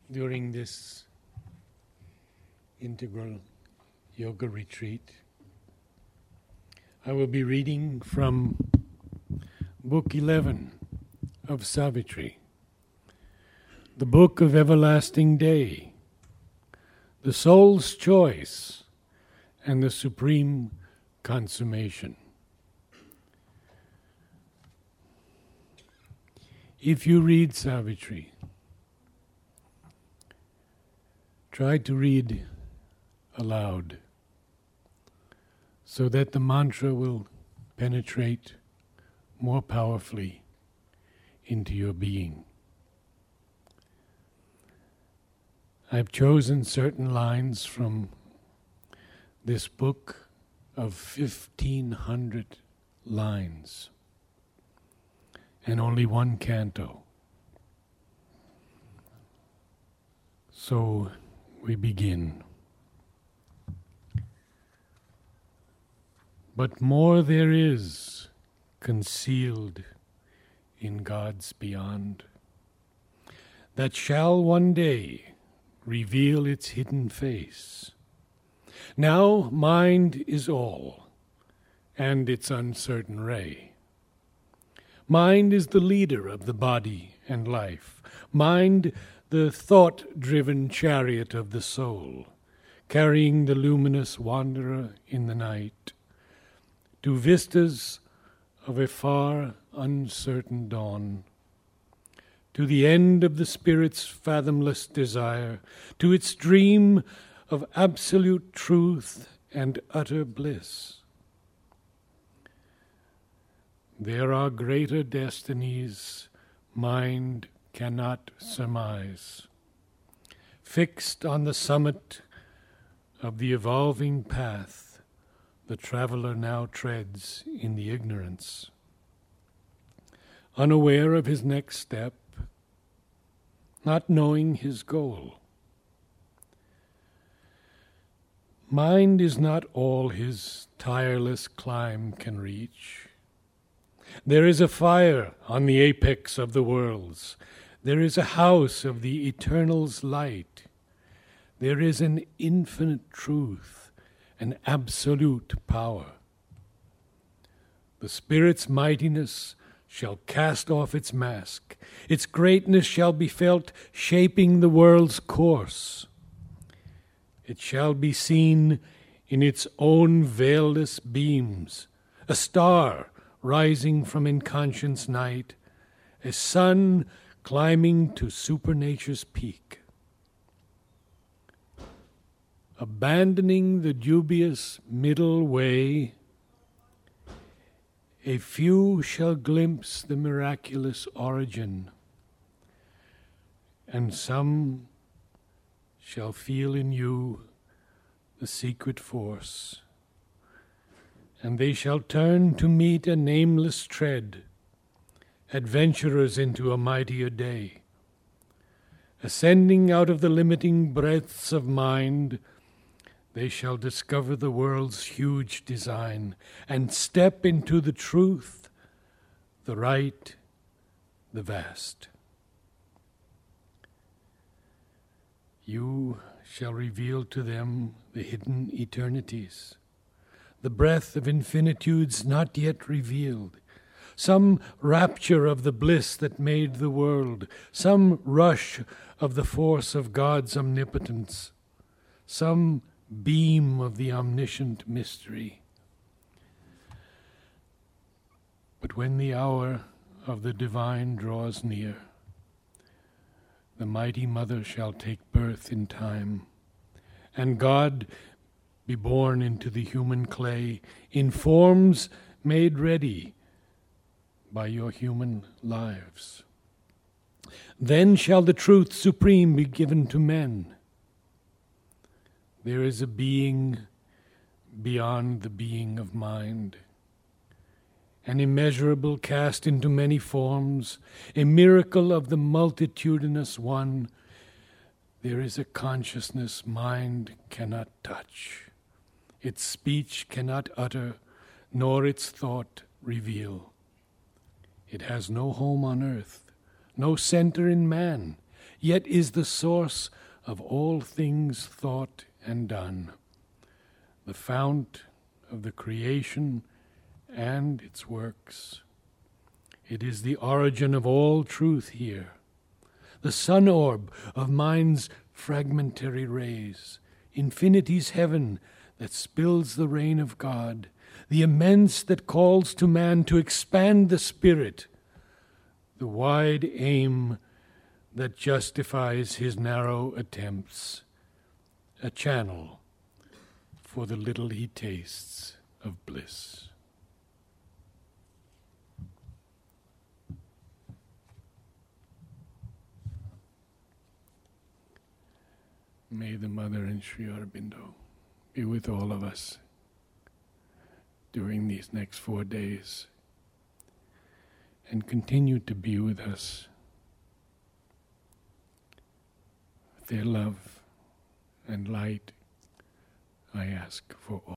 During this integral yoga retreat, I will be reading from Book 11 of Savitri, the Book of Everlasting Day, the Soul's Choice, and the Supreme Consummation. If you read Savitri, try to read aloud so that the mantra will penetrate more powerfully into your being. I've chosen certain lines from this book of 1,500 lines and only one canto. So we begin. But more there is concealed in God's beyond, that shall one day reveal its hidden face. Now mind is all, and its uncertain ray. Mind is the leader of the body and life. Mind, the thought-driven chariot of the soul, carrying the luminous wanderer in the night to vistas of a far uncertain dawn, to the end of the spirit's fathomless desire, to its dream of absolute truth and utter bliss. There are greater destinies mind cannot surmise, fixed on the summit of the evolving path the traveler now treads in the ignorance, unaware of his next step, not knowing his goal. Mind is not all his tireless climb can reach. There is a fire on the apex of the worlds. There is a house of the eternal's light. There is an infinite truth, an absolute power. The Spirit's mightiness shall cast off its mask. Its greatness shall be felt shaping the world's course. It shall be seen in its own veilless beams, a star rising from inconscious night, a sun climbing to supernature's peak. Abandoning the dubious middle way, a few shall glimpse the miraculous origin, and some shall feel in you the secret force, and they shall turn to meet a nameless tread, adventurers into a mightier day, ascending out of the limiting breadths of mind. They shall discover the world's huge design and step into the truth, the right, the vast. You shall reveal to them the hidden eternities, the breath of infinitudes not yet revealed, some rapture of the bliss that made the world, some rush of the force of God's omnipotence, some beam of the omniscient mystery. But when the hour of the divine draws near, the mighty mother shall take birth in time, and God be born into the human clay in forms made ready by your human lives. Then shall the truth supreme be given to men. There is a being beyond the being of mind, an immeasurable cast into many forms, a miracle of the multitudinous one. There is a consciousness mind cannot touch, its speech cannot utter, nor its thought reveal. It has no home on earth, no center in man. yet is the source of all things thought and done, the fount of the creation and its works. It is the origin of all truth here, the sun orb of mind's fragmentary rays, infinity's heaven that spills the rain of God, the immense that calls to man to expand the spirit, the wide aim that justifies his narrow attempts, a channel for the little he tastes of bliss. May the Mother and Sri Aurobindo be with all of us during these next 4 days and continue to be with us. With their love and light, I ask for all.